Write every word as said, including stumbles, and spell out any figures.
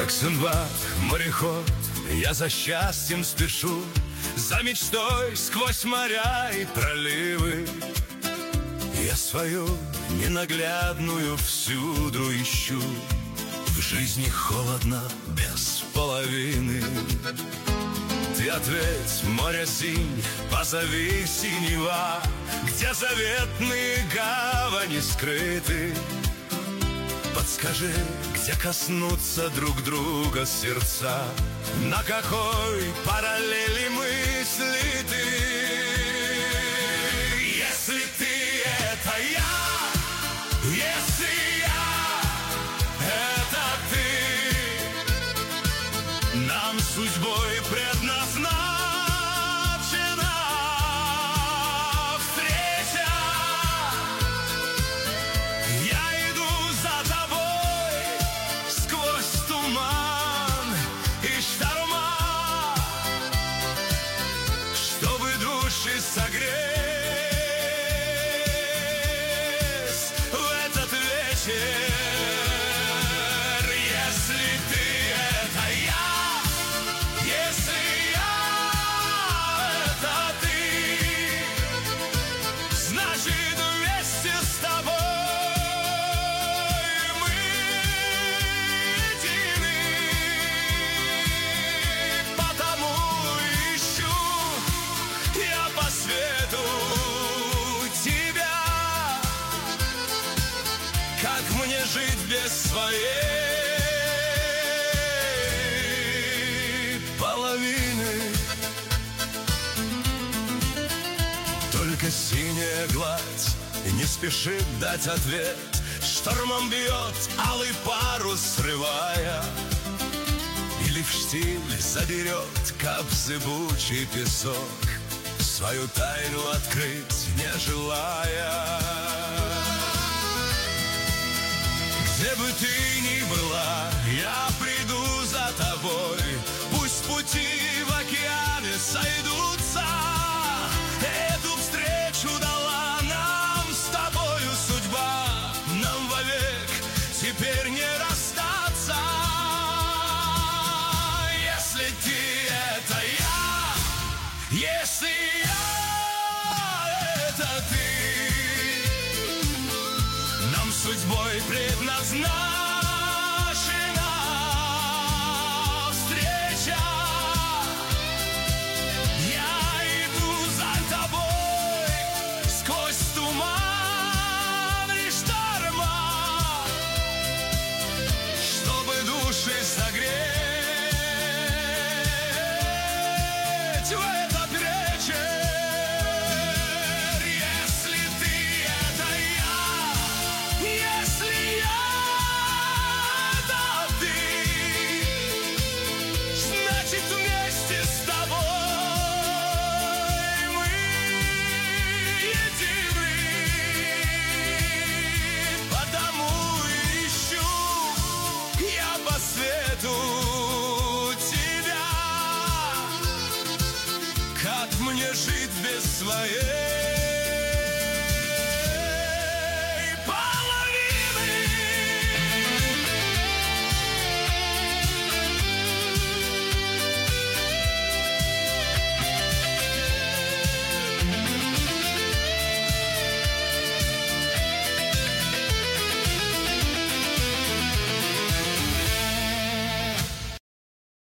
Как Синдбад, мореход, я за счастьем спешу, за мечтой сквозь моря и проливы. Я свою ненаглядную всюду ищу, в жизни холодно без половины. Ты ответь, море синь, позови синева, где заветные гавани скрыты. Подскажи, где коснутся друг друга сердца, на какой параллели мысли ты. Если ты — это я, если я — это ты, нам судьбой предназначена встреча. Я иду за тобой сквозь туман и шторма, чтобы души согреть в этот вечер. Если ты — это я, если я — это ты, значит, вместе с тобой мы едины. Потому ищу я по свету тебя. Как мне жить без своей половины? Только синяя гладь не спешит дать ответ, штормом бьет алый парус, срывая, или в штиль задерет кап зыбучий песок, свою тайну открыть не желая. Где бы ты ни была, я приду за тобой. Пусть пути в океане сойдутся, эту встречу дала нам с тобою судьба. Нам вовек теперь не расстаться. Если ты — это я, если я — это ты, нам судьбой предназначена встреча. Я иду за тобой сквозь туман и шторма, чтобы души согреть в этот вечер. Если ты — это я, если я — это ты, значит, вместе с тобой мы едины. Потому ищу я по свету тебя. Как мне жить без своей